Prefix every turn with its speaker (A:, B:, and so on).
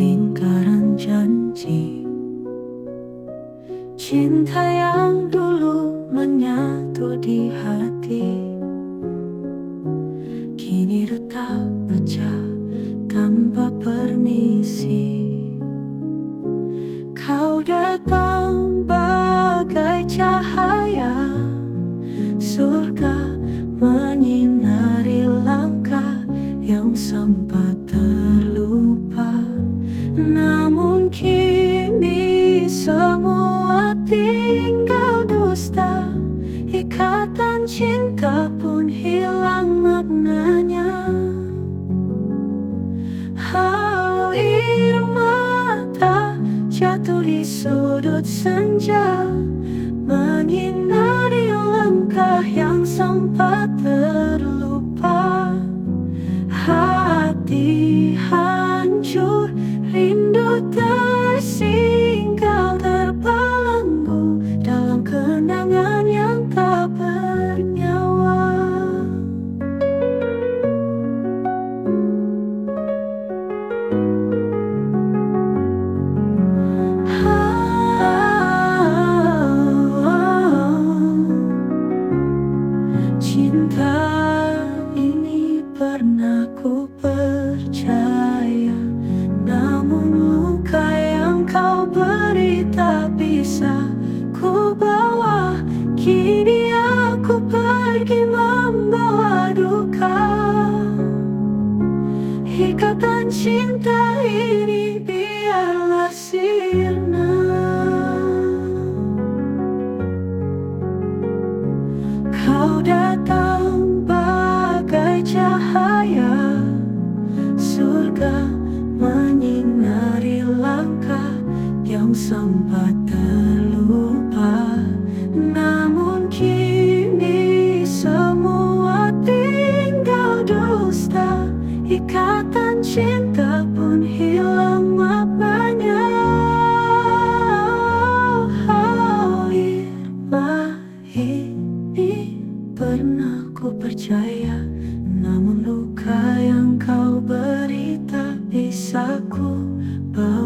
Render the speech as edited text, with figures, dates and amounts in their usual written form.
A: lingkaran janji. Cinta yang dulu menyatu di hati kini retak pecah tanpa permisi. Kau datang bagai cahaya surga, menyinari langkah yang sempat terlupa. Namun kini semua tinggal dusta, ikatan cinta pun hilang maknanya. Air mata jatuh di sudut senja, menyinari langkah yang sempat terlupa. Hati hancur, rindu tersinggal, terbelenggu dalam kenangan yang tak bernyawa. Cinta ini pernah ku percaya, namun luka yang kau beri tak bisa ku bawa. Kini aku pergi membawa duka. Ikatan cinta ini biarlah sirna. Kau datang bagai cahaya surga, menyinari langkah yang sempat terlupa. Namun kini semua tinggal dusta, ikatan cinta pun hilang maknanya. Ini pernah ku percaya, namun luka yang kau beri tak bisa ku bawa.